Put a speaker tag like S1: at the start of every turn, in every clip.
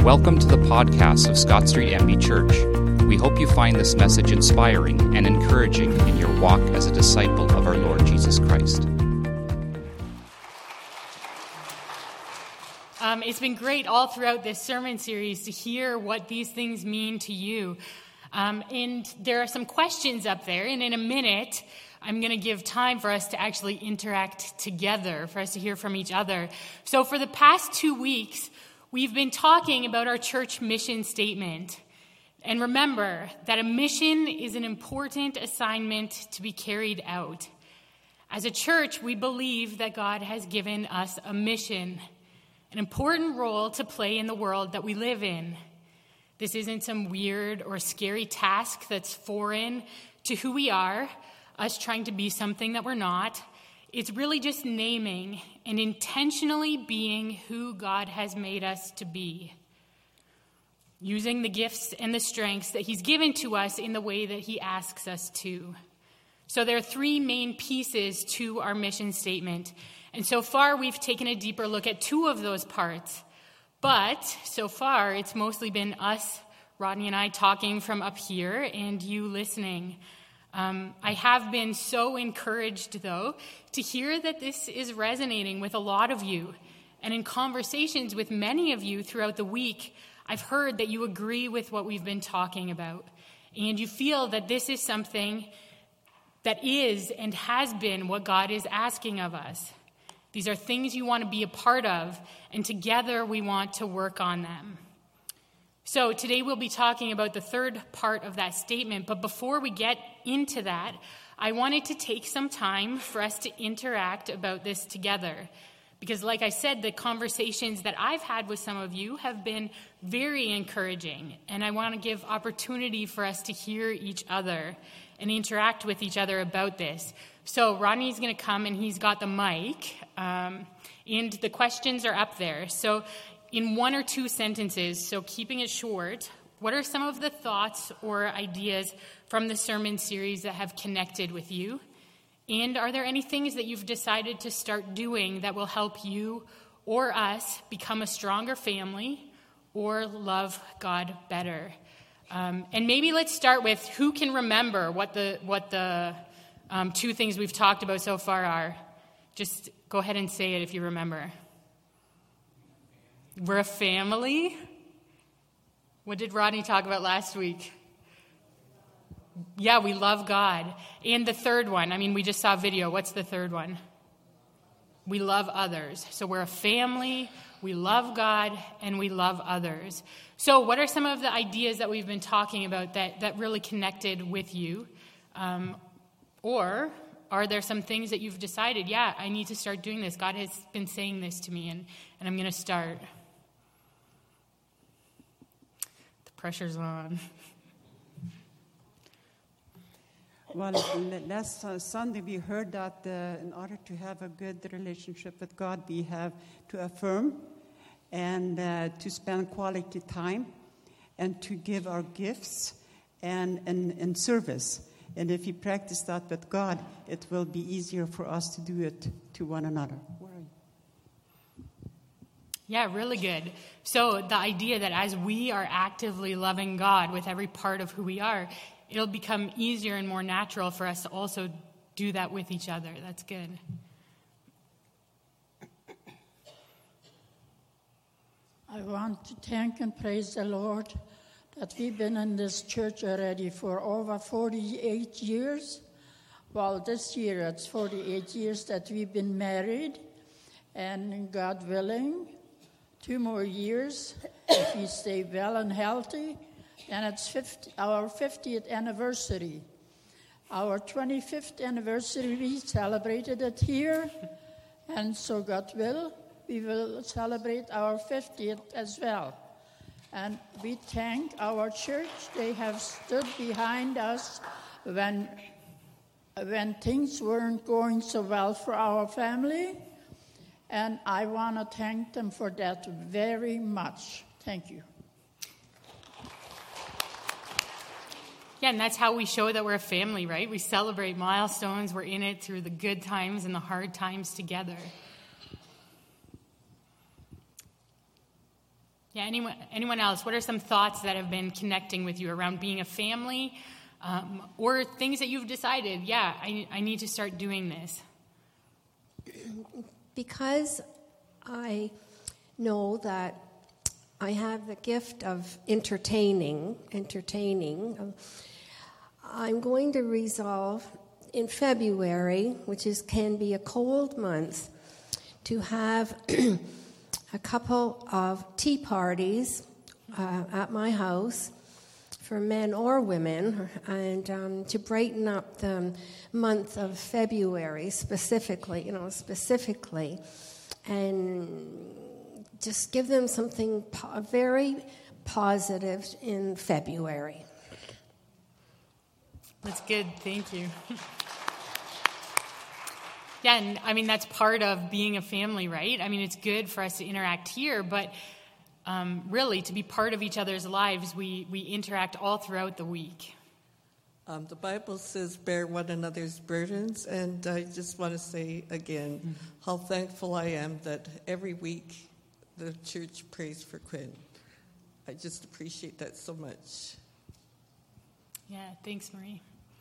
S1: Welcome to the podcast of Scott Street MB Church. We hope you find this message inspiring and encouraging in your walk as a disciple of our Lord Jesus Christ.
S2: It's been great all throughout this sermon series to hear what these things mean to you. And there are some questions up there, and in a minute, I'm going to give time for us to actually interact together, for us to hear from each other. So for the past 2 weeks, we've been talking about our church mission statement. And remember that a mission is an important assignment to be carried out. As a church, we believe that God has given us a mission, an important role to play in the world that we live in. This isn't some weird or scary task that's foreign to who we are, us trying to be something that we're not. It's really just naming and intentionally being who God has made us to be, using the gifts and the strengths that He's given to us in the way that He asks us to. So there are 3 main pieces to our mission statement. And so far, we've taken a deeper look at 2 of those parts. But so far, it's mostly been us, Rodney and I, talking from up here and you listening. I have been so encouraged, though, to hear that this is resonating with a lot of you. And in conversations with many of you throughout the week, I've heard that you agree with what we've been talking about. And you feel that this is something that is and has been what God is asking of us. These are things you want to be a part of, and together we want to work on them. So today we'll be talking about the 3rd part of that statement, but before we get into that, I wanted to take some time for us to interact about this together. Because like I said, the conversations that I've had with some of you have been very encouraging, and I want to give opportunity for us to hear each other and interact with each other about this. So Rodney's going to come, and he's got the mic, and the questions are up there. So in 1 or 2 sentences, so keeping it short, what are some of the thoughts or ideas from the sermon series that have connected with you? And are there any things that you've decided to start doing that will help you or us become a stronger family or love God better? And maybe let's start with who can remember what the 2 things we've talked about so far are. Just go ahead and say it if you remember. We're a family. What did Rodney talk about last week? Yeah, we love God. And the 3rd one, we just saw a video. What's the 3rd one? We love others. So we're a family, we love God, and we love others. So what are some of the ideas that we've been talking about that really connected with you? Or are there some things that you've decided, I need to start doing this. God has been saying this to me, and I'm going to start. The pressure's on.
S3: Well, last Sunday we heard that in order to have a good relationship with God, we have to affirm and to spend quality time and to give our gifts and service. And if we practice that with God, it will be easier for us to do it to one another.
S2: Yeah, really good. So the idea that as we are actively loving God with every part of who we are, it'll become easier and more natural for us to also do that with each other. That's good.
S4: I want to thank and praise the Lord that we've been in this church already for over 48 years. Well, this year it's 48 years that we've been married, and God willing, 2 more years, if we stay well and healthy, and it's our 50th anniversary. Our 25th anniversary, we celebrated it here, and so God will, we will celebrate our 50th as well. And we thank our church. They have stood behind us when things weren't going so well for our family, and I want to thank them for that very much. Thank you.
S2: Yeah, and that's how we show that we're a family, right? We celebrate milestones. We're in it through the good times and the hard times together. Yeah, anyone else? What are some thoughts that have been connecting with you around being a family, or things that you've decided, I need to start doing this?
S5: Because I know that I have the gift of entertaining, I'm going to resolve in February, which can be a cold month, to have a couple of tea parties at my house for men or women, and to brighten up the month of February specifically, and just give them something very positive in February.
S2: That's good. Thank you. Yeah, and I mean, that's part of being a family, right? I mean, it's good for us to interact here, but really, to be part of each other's lives, we interact all throughout the week.
S6: The Bible says, bear one another's burdens, and I just want to say again how thankful I am that every week the church prays for Quinn. I just appreciate that so much.
S2: Yeah, thanks, Marie.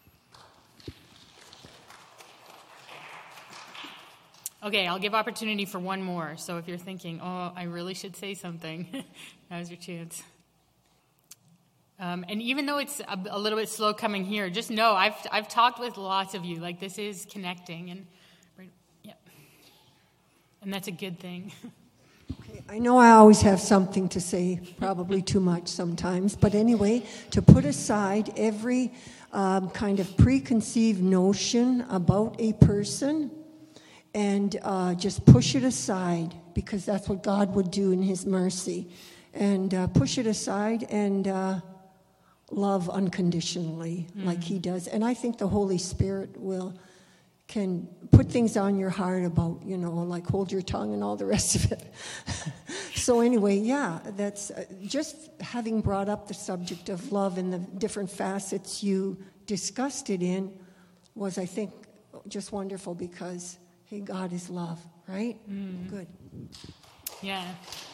S2: Okay, I'll give opportunity for one more. So if you're thinking, I really should say something, now's your chance. And even though it's a little bit slow coming here, just know I've talked with lots of you. Like, this is connecting, and that's a good thing.
S7: Okay, I know I always have something to say, probably too much sometimes, but anyway, to put aside every kind of preconceived notion about a person, and just push it aside, because that's what God would do in his mercy. And push it aside and love unconditionally like he does. And I think the Holy Spirit can put things on your heart about, like hold your tongue and all the rest of it. So anyway, that's just having brought up the subject of love and the different facets you discussed it in was, I think, just wonderful, because hey, God is love, right? Good.
S2: Yeah.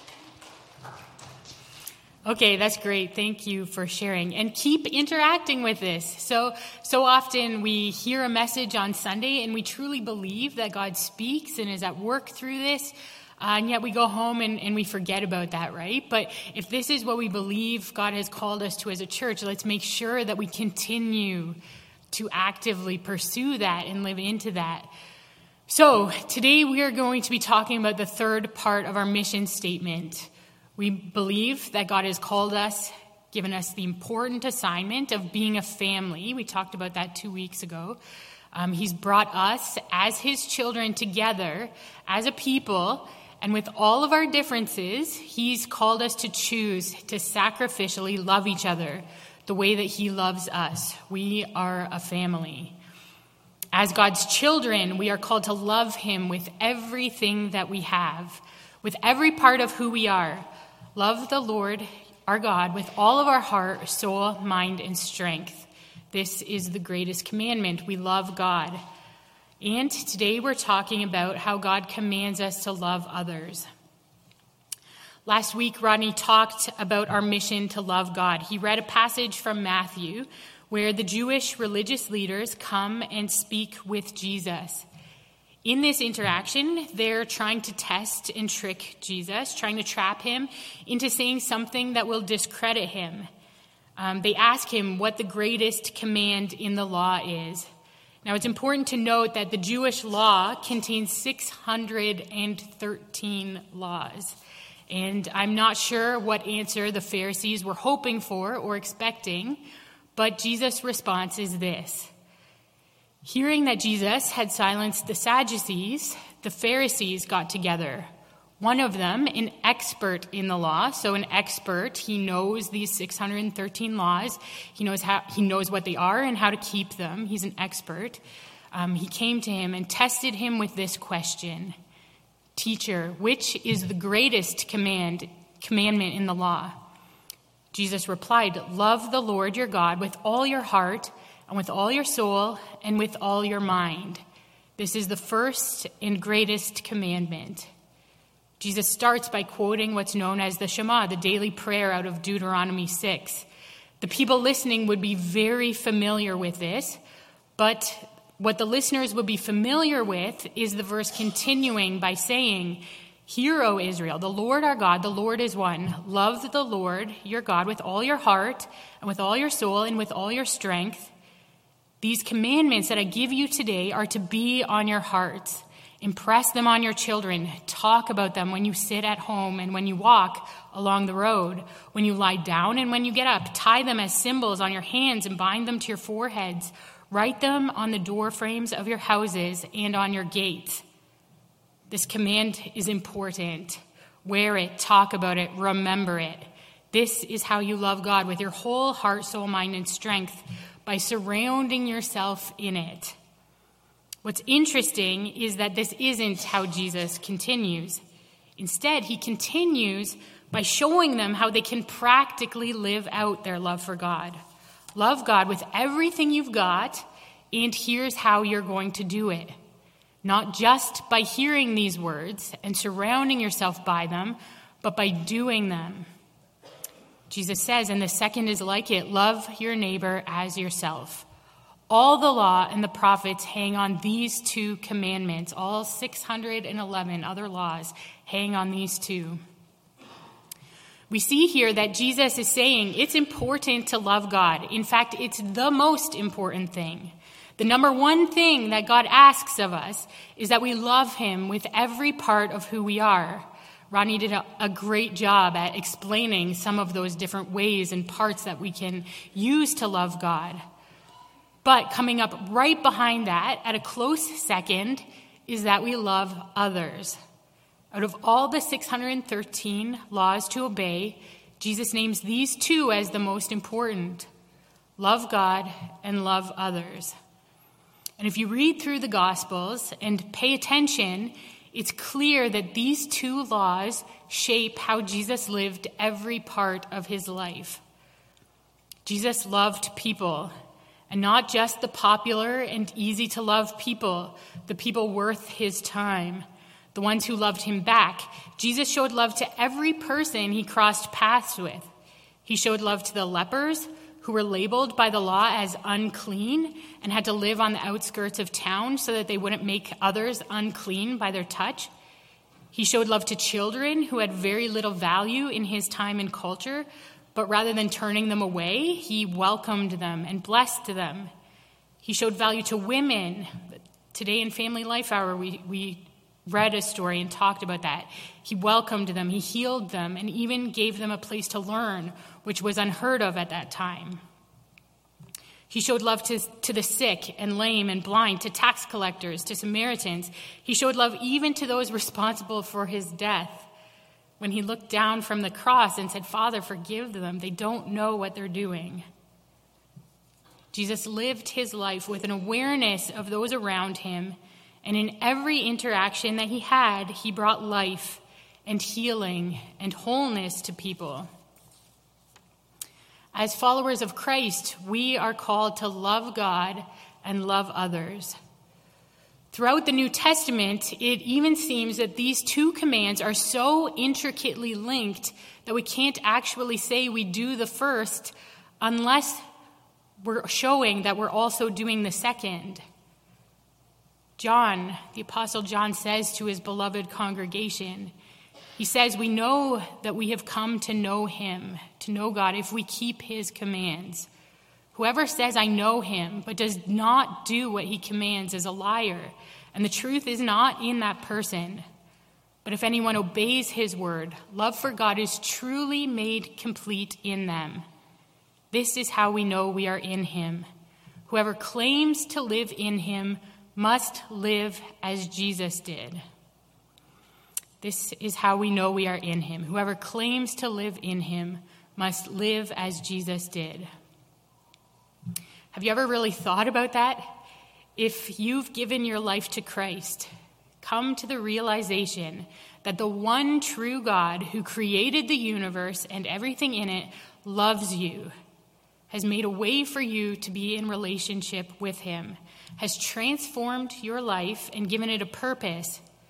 S2: Okay, that's great. Thank you for sharing. And keep interacting with this. So often we hear a message on Sunday and we truly believe that God speaks and is at work through this, and yet we go home and we forget about that, right? But if this is what we believe God has called us to as a church, let's make sure that we continue to actively pursue that and live into that. So today we are going to be talking about the third part of our mission statement. We believe that God has called us, given us the important assignment of being a family. We talked about that 2 weeks ago. He's brought us as his children together as a people, and with all of our differences, he's called us to choose to sacrificially love each other the way that he loves us. We are a family. As God's children, we are called to love him with everything that we have, with every part of who we are. Love the Lord, our God, with all of our heart, soul, mind, and strength. This is the greatest commandment. We love God. And today we're talking about how God commands us to love others. Last week, Rodney talked about our mission to love God. He read a passage from Matthew where the Jewish religious leaders come and speak with Jesus. In this interaction, they're trying to test and trick Jesus, trying to trap him into saying something that will discredit him. They ask him what the greatest command in the law is. Now, it's important to note that the Jewish law contains 613 laws. And I'm not sure what answer the Pharisees were hoping for or expecting, but Jesus' response is this. Hearing that Jesus had silenced the Sadducees, the Pharisees got together. One of them, an expert in the law, so an expert, he knows these 613 laws. He knows what they are and how to keep them. He's an expert. He came to him and tested him with this question. Teacher, which is the greatest commandment in the law? Jesus replied, love the Lord your God with all your heart and with all your soul and with all your mind. This is the first and greatest commandment. Jesus starts by quoting what's known as the Shema, the daily prayer out of Deuteronomy 6. The people listening would be very familiar with this, but what the listeners would be familiar with is the verse continuing by saying, "Hear, O Israel, the Lord our God, the Lord is one. Love the Lord your God with all your heart and with all your soul and with all your strength. These commandments that I give you today are to be on your hearts. Impress them on your children. Talk about them when you sit at home and when you walk along the road, when you lie down and when you get up. Tie them as symbols on your hands and bind them to your foreheads. Write them on the door frames of your houses and on your gates." This command is important. Wear it, talk about it, remember it. This is how you love God, with your whole heart, soul, mind, and strength, by surrounding yourself in it. What's interesting is that this isn't how Jesus continues. Instead, he continues by showing them how they can practically live out their love for God. Love God with everything you've got, and here's how you're going to do it. Not just by hearing these words and surrounding yourself by them, but by doing them. Jesus says, and the second is like it, love your neighbor as yourself. All the law and the prophets hang on these two commandments. All 611 other laws hang on these two. We see here that Jesus is saying it's important to love God. In fact, it's the most important thing. The number one thing that God asks of us is that we love him with every part of who we are. Ronnie did a great job at explaining some of those different ways and parts that we can use to love God. But coming up right behind that, at a close second, is that we love others. Out of all the 613 laws to obey, Jesus names these two as the most important. Love God and love others. And if you read through the Gospels and pay attention, it's clear that these two laws shape how Jesus lived every part of his life. Jesus loved people, and not just the popular and easy to love people, the people worth his time, the ones who loved him back. Jesus showed love to every person he crossed paths with. He showed love to the lepers, who were labeled by the law as unclean and had to live on the outskirts of town so that they wouldn't make others unclean by their touch. He showed love to children who had very little value in his time and culture, but rather than turning them away, he welcomed them and blessed them. He showed value to women. Today in Family Life Hour, we read a story and talked about that. He welcomed them, he healed them, and even gave them a place to learn, which was unheard of at that time. He showed love to the sick and lame and blind, to tax collectors, to Samaritans. He showed love even to those responsible for his death. When he looked down from the cross and said, "Father, forgive them. They don't know what they're doing." Jesus lived his life with an awareness of those around him, and in every interaction that he had, he brought life and healing and wholeness to people. As followers of Christ, we are called to love God and love others. Throughout the New Testament, it even seems that these two commands are so intricately linked that we can't actually say we do the first unless we're showing that we're also doing the second. John, the Apostle John, says to his beloved congregation, he says, "We know that we have come to know him, to know God, if we keep his commands. Whoever says, 'I know him,' but does not do what he commands is a liar, and the truth is not in that person. But if anyone obeys his word, love for God is truly made complete in them. This is how we know we are in him. Whoever claims to live in him must live as Jesus did." This is how we know we are in him. Whoever claims to live in him must live as Jesus did. Have you ever really thought about that? If you've given your life to Christ, come to the realization that the one true God who created the universe and everything in it loves you, has made a way for you to be in relationship with him, has transformed your life and given it a purpose.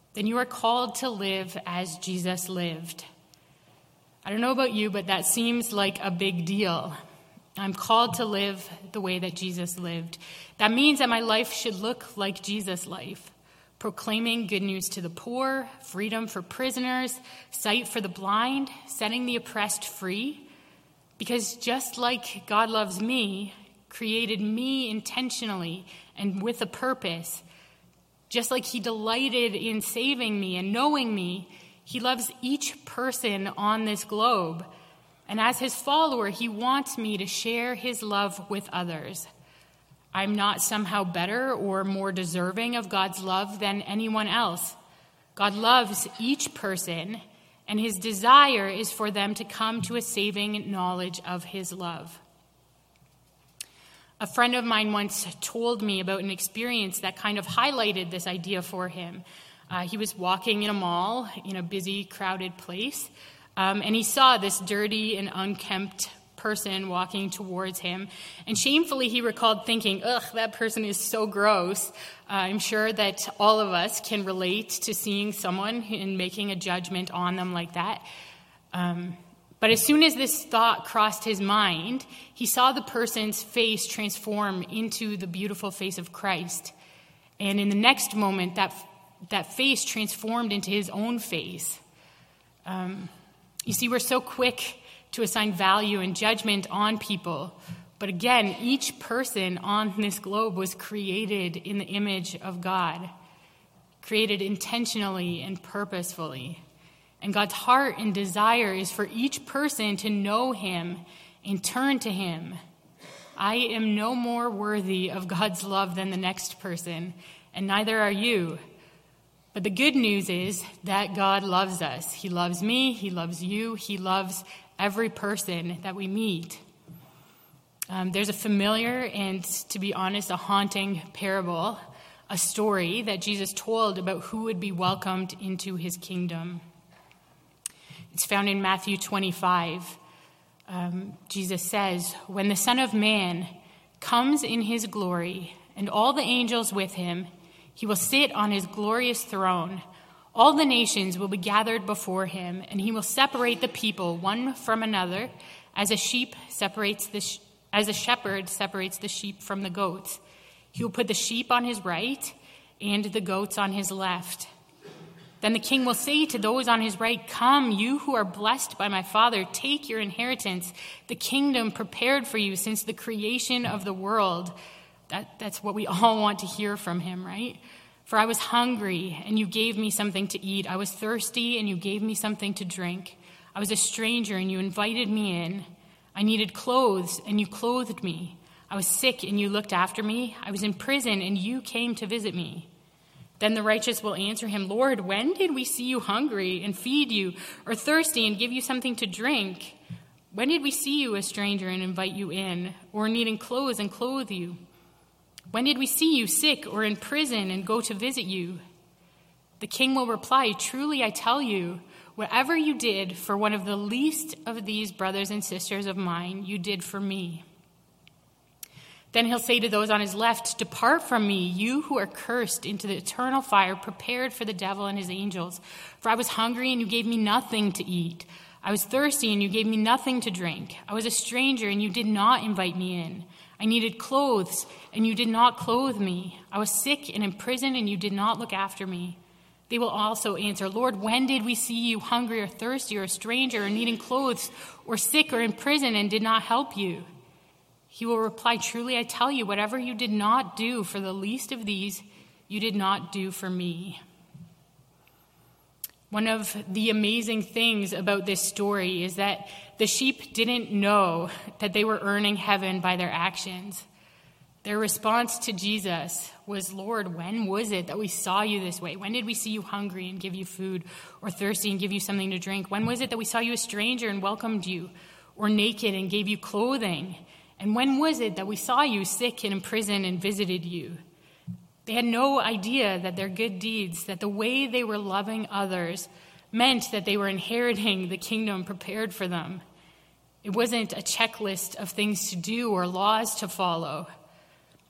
S2: then you are called to live as Jesus lived. I don't know about you, but that seems like a big deal. I'm called to live the way that Jesus lived. That means that my life should look like Jesus' life, proclaiming good news to the poor, freedom for prisoners, sight for the blind, setting the oppressed free. Because just like God loves me, created me intentionally and with a purpose, just like he delighted in saving me and knowing me, he loves each person on this globe. And as his follower, he wants me to share his love with others. I'm not somehow better or more deserving of God's love than anyone else. God loves each person, and his desire is for them to come to a saving knowledge of his love. A friend of mine once told me about an experience that kind of highlighted this idea for him. He was walking in a mall in a busy, crowded place, and he saw this dirty and unkempt person walking towards him. And shamefully, he recalled thinking, ugh, that person is so gross. I'm sure that all of us can relate to seeing someone and making a judgment on them like that. But as soon as this thought crossed his mind, he saw the person's face transform into the beautiful face of Christ. And in the next moment, that face transformed into his own face. You see, we're so quick to assign value and judgment on people. But again, each person on this globe was created in the image of God, created intentionally and purposefully. And God's heart and desire is for each person to know him and turn to him. I am no more worthy of God's love than the next person, and neither are you. But the good news is that God loves us. He loves me, he loves you, he loves every person that we meet. There's a familiar and, to be honest, a haunting parable, a story that Jesus told about who would be welcomed into his kingdom. It's found in Matthew 25. Jesus says, "When the Son of Man comes in his glory and all the angels with him, he will sit on his glorious throne. All the nations will be gathered before him, and he will separate the people one from another, as a shepherd separates the sheep from the goats. He will put the sheep on his right and the goats on his left. Then the king will say to those on his right, 'Come, you who are blessed by my Father, take your inheritance, the kingdom prepared for you since the creation of the world.'" That's what we all want to hear from him, right? "For I was hungry, and you gave me something to eat. I was thirsty, and you gave me something to drink. I was a stranger, and you invited me in. I needed clothes, and you clothed me. I was sick, and you looked after me. I was in prison, and you came to visit me." Then the righteous will answer him, "Lord, when did we see you hungry and feed you, or thirsty and give you something to drink? When did we see you a stranger and invite you in, or needing clothes and clothe you? When did we see you sick or in prison and go to visit you?" The king will reply, "Truly I tell you, whatever you did for one of the least of these brothers and sisters of mine, you did for me." Then he'll say to those on his left, "Depart from me, you who are cursed, into the eternal fire prepared for the devil and his angels. For I was hungry, and you gave me nothing to eat. I was thirsty, and you gave me nothing to drink. I was a stranger, and you did not invite me in. I needed clothes, and you did not clothe me. I was sick and in prison, and you did not look after me." They will also answer, "Lord, when did we see you hungry or thirsty or a stranger or needing clothes or sick or in prison and did not help you?" He will reply, "Truly I tell you, whatever you did not do for the least of these, you did not do for me." One of the amazing things about this story is that the sheep didn't know that they were earning heaven by their actions. Their response to Jesus was, "Lord, when was it that we saw you this way? When did we see you hungry and give you food, or thirsty and give you something to drink? When was it that we saw you a stranger and welcomed you, or naked and gave you clothing? And when was it that we saw you sick and in prison and visited you?" They had no idea that their good deeds, that the way they were loving others, meant that they were inheriting the kingdom prepared for them. It wasn't a checklist of things to do or laws to follow.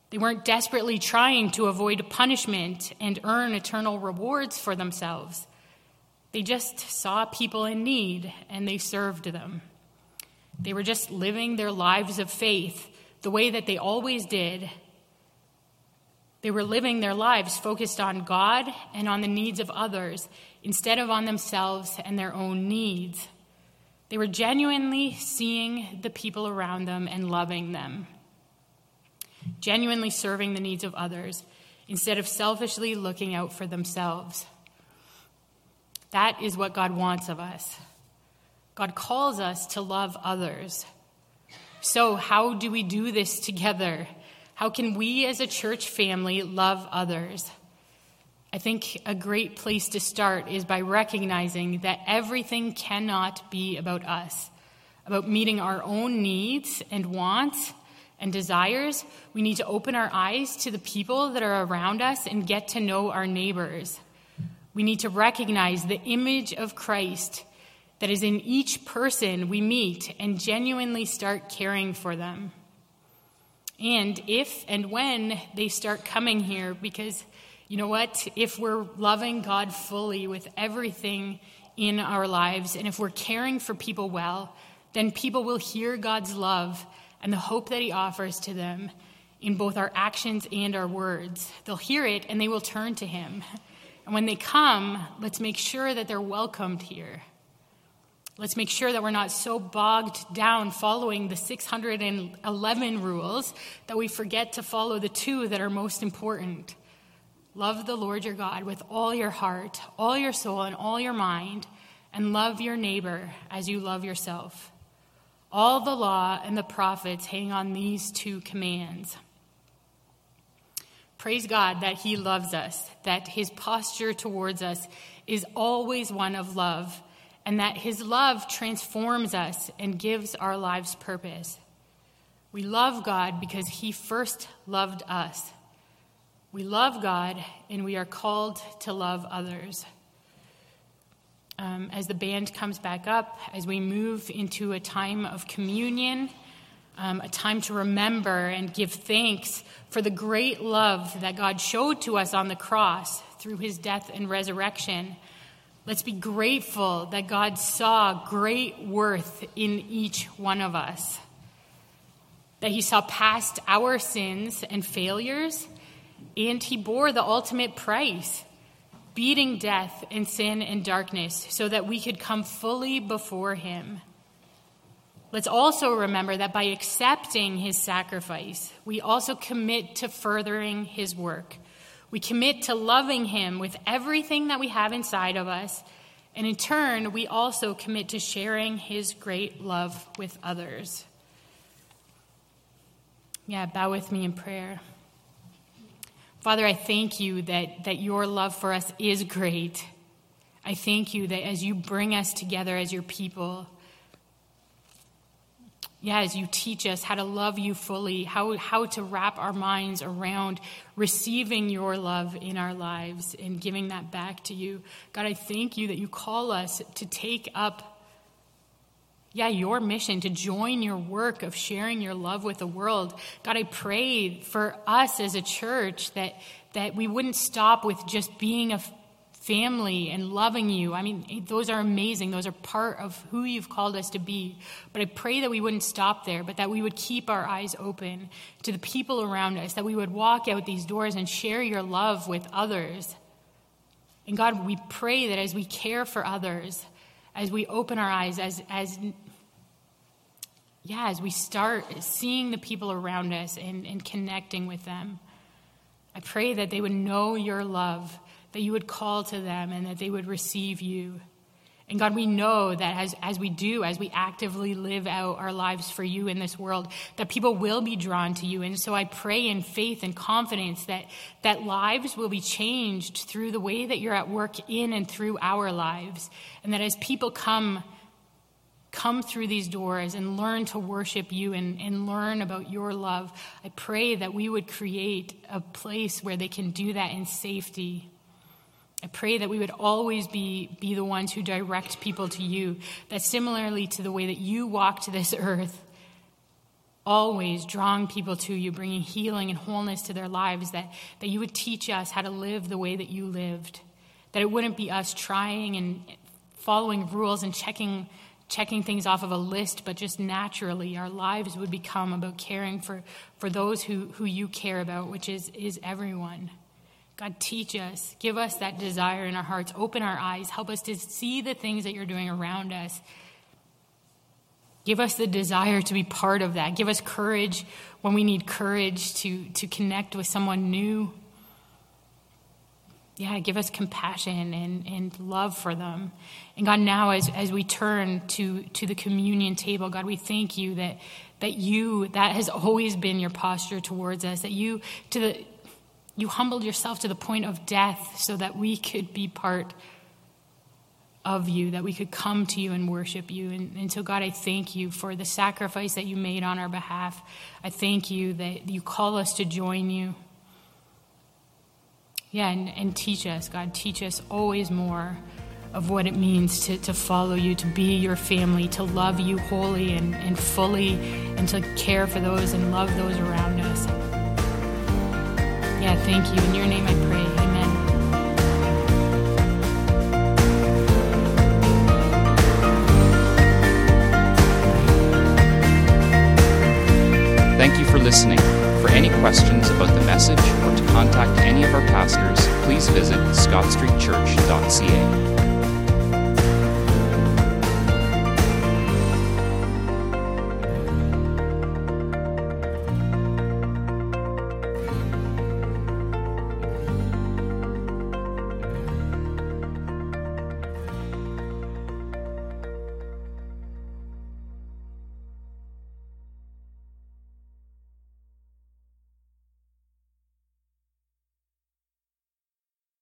S2: They weren't desperately trying to avoid punishment and earn eternal rewards for themselves. They just saw people in need and they served them. They were just living their lives of faith the way that they always did. They were living their lives focused on God and on the needs of others instead of on themselves and their own needs. They were genuinely seeing the people around them and loving them, genuinely serving the needs of others instead of selfishly looking out for themselves. That is what God wants of us. God calls us to love others. So how do we do this together? How can we as a church family love others? I think a great place to start is by recognizing that everything cannot be about us, about meeting our own needs and wants and desires. We need to open our eyes to the people that are around us and get to know our neighbors. We need to recognize the image of Christ that is in each person we meet and genuinely start caring for them. And if and when they start coming here, because you know what? If we're loving God fully with everything in our lives, and if we're caring for people well, then people will hear God's love and the hope that he offers to them in both our actions and our words. They'll hear it and they will turn to him. And when they come, let's make sure that they're welcomed here. Let's make sure that we're not so bogged down following the 611 rules that we forget to follow the 2 that are most important. Love the Lord your God with all your heart, all your soul, and all your mind, and love your neighbor as you love yourself. All the law and the prophets hang on these 2 commands. Praise God that he loves us, that his posture towards us is always one of love, and that his love transforms us and gives our lives purpose. We love God because he first loved us. We love God, and we are called to love others. As the band comes back up, as we move into a time of communion, a time to remember and give thanks for the great love that God showed to us on the cross through his death and resurrection, let's be grateful that God saw great worth in each one of us, that he saw past our sins and failures, and he bore the ultimate price, beating death and sin and darkness so that we could come fully before him. Let's also remember that by accepting his sacrifice, we also commit to furthering his work. We commit to loving him with everything that we have inside of us, and in turn, we also commit to sharing his great love with others. Bow with me in prayer. Father, I thank you that your love for us is great. I thank you that as you bring us together as your people, as you teach us how to love you fully, how to wrap our minds around receiving your love in our lives and giving that back to you. God, I thank you that you call us to take up your mission, to join your work of sharing your love with the world. God, I pray for us as a church that we wouldn't stop with just being a family and loving you. I mean, those are amazing. Those are part of who you've called us to be. But I pray that we wouldn't stop there, but that we would keep our eyes open to the people around us, that we would walk out these doors and share your love with others. And God, we pray that as we care for others, as we open our eyes, as we start seeing the people around us and connecting with them, I pray that they would know your love, that you would call to them, and that they would receive you. And God, we know that as we actively live out our lives for you in this world, that people will be drawn to you. And so I pray in faith and confidence that lives will be changed through the way that you're at work in and through our lives. And that as people come through these doors and learn to worship you and learn about your love, I pray that we would create a place where they can do that in safety. I pray that we would always be the ones who direct people to you, that similarly to the way that you walked this earth, always drawing people to you, bringing healing and wholeness to their lives, that you would teach us how to live the way that you lived, that it wouldn't be us trying and following rules and checking things off of a list, but just naturally our lives would become about caring for those who you care about, which is everyone. God, teach us. Give us that desire in our hearts. Open our eyes. Help us to see the things that you're doing around us. Give us the desire to be part of that. Give us courage when we need courage to connect with someone new. Yeah, give us compassion and love for them. And God, now as we turn to the communion table, God, we thank you that has always been your posture towards us, that you humbled yourself to the point of death so that we could be part of you, that we could come to you and worship you. And so, God, I thank you for the sacrifice that you made on our behalf. I thank you that you call us to join you. Yeah, and teach us, God, teach us always more of what it means to follow you, to be your family, to love you wholly and fully, and to care for those and love those around us. Yeah, thank you. In your name I pray. Amen.
S1: Thank you for listening. For any questions about the message or to contact any of our pastors, please visit scottstreetchurch.ca.